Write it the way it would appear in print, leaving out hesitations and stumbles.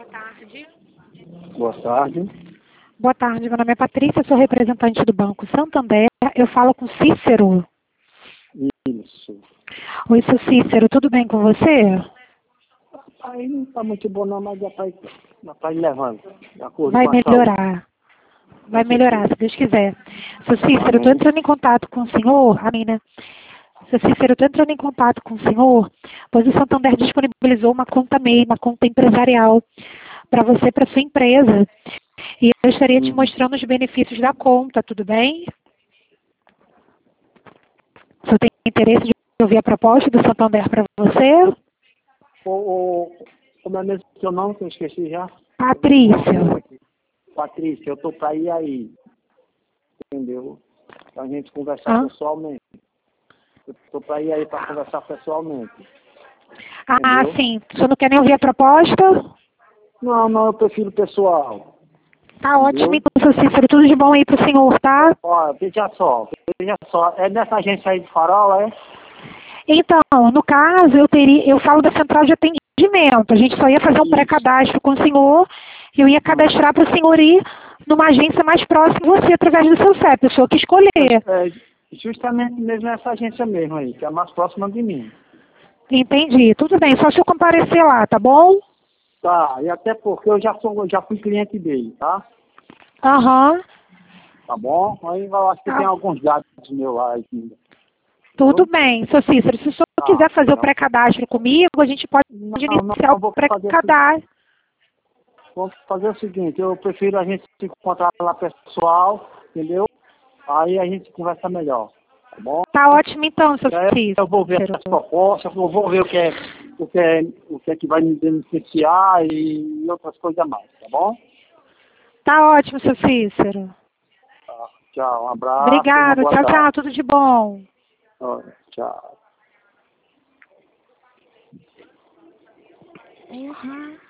tarde. Boa tarde. Boa tarde, meu nome é Patrícia, sou representante do Banco Santander. Eu falo com Cícero. Isso. Oi, seu Cícero, tudo bem com você? Aí não está muito bom não, mas já está levando. De acordo Vai com a saúde. melhorar. Vai melhorar, se Deus quiser. Seu Cícero, eu estou Amém. entrando em contato com o senhor, amém, né? Seu Cícero, eu estou entrando em contato com o senhor, pois o Santander disponibilizou uma conta MEI, uma conta empresarial, para você, para sua empresa. E eu estaria te mostrando os benefícios da conta, tudo bem? Você tem interesse de ouvir a proposta do Santander para você? Como é mesmo seu nome que eu esqueci já? Patrícia. Patrícia, eu estou para ir aí. Entendeu? Para a gente conversar pessoalmente. Eu estou para ir aí para conversar pessoalmente. Ah, Entendeu? sim. O senhor não quer nem ouvir a proposta? Não, eu prefiro pessoal. Tá ótimo, Entendeu? então, seu Cícero. Tudo de bom aí pro senhor, tá? Ó, veja só. É nessa agência aí de Farol, é? Então, no caso, eu falo da central de atendimento. A gente só ia fazer um pré-cadastro com o senhor. Eu ia cadastrar para o senhor ir numa agência mais próxima de você, através do seu CEP. O senhor que escolher. Justamente mesmo essa agência mesmo aí, que é a mais próxima de mim. Entendi. Tudo bem, só se eu comparecer lá, tá bom? Tá, e até porque eu já fui cliente dele, tá? Aham. Tá bom? Aí eu acho que tem alguns dados meus lá ainda. Tudo bem, seu Cícero. Se o senhor quiser fazer o pré-cadastro comigo, a gente pode iniciar o pré-cadastro. Vamos fazer o seguinte, eu prefiro a gente se encontrar lá pessoal, entendeu? Aí a gente conversa melhor, tá bom? Tá ótimo então, seu Cícero. Eu vou ver as propostas, eu vou ver o que é que vai me beneficiar e outras coisas mais, tá bom? Tá ótimo, seu Cícero. Tá, tchau, um abraço. Obrigado, tchau, tchau, tudo de bom. Tchau. Uhum.